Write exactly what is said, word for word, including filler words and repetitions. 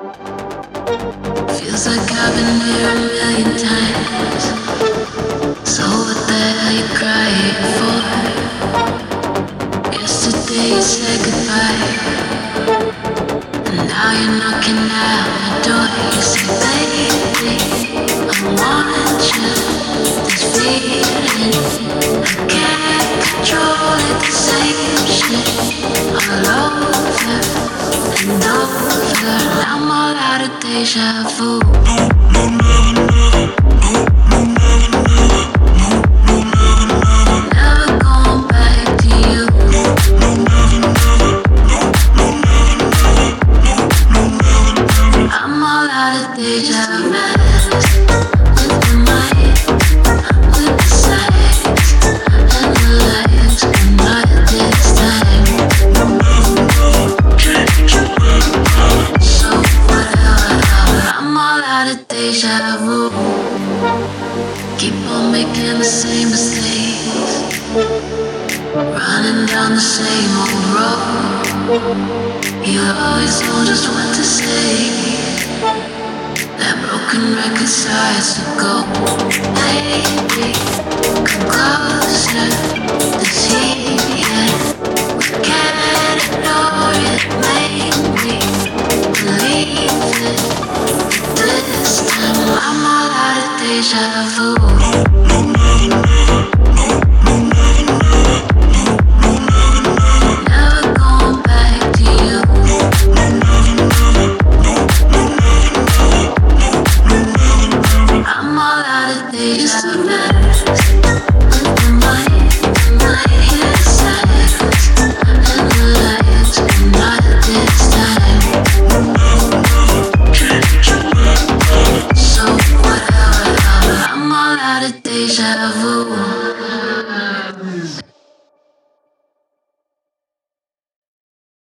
Feels like I've been here a million times. So what the hell you crying for? Yesterday you said goodbye, and now you're knocking at my door. You say, baby, I want you. This feeling I can't control it. The same shit all over and over. I'm all out of deja vu. Never going back to you. I'm all out of deja vu. With the mind, with the sights, and the lights. Good night this time. So whatever, I'm all out of deja vu. Keep on making the same mistakes, running down the same old road. You always know just what to say. That broken record starts to go. Baby, come closer. This heat, yeah, we can't ignore it. Make me believe it. This time I'm all out of deja vu. Never going back to you. I'm all out of deja vu. With the mind, the mind, the sights, and the lights. Good night this time. So whatever, I'm all out of deja vu.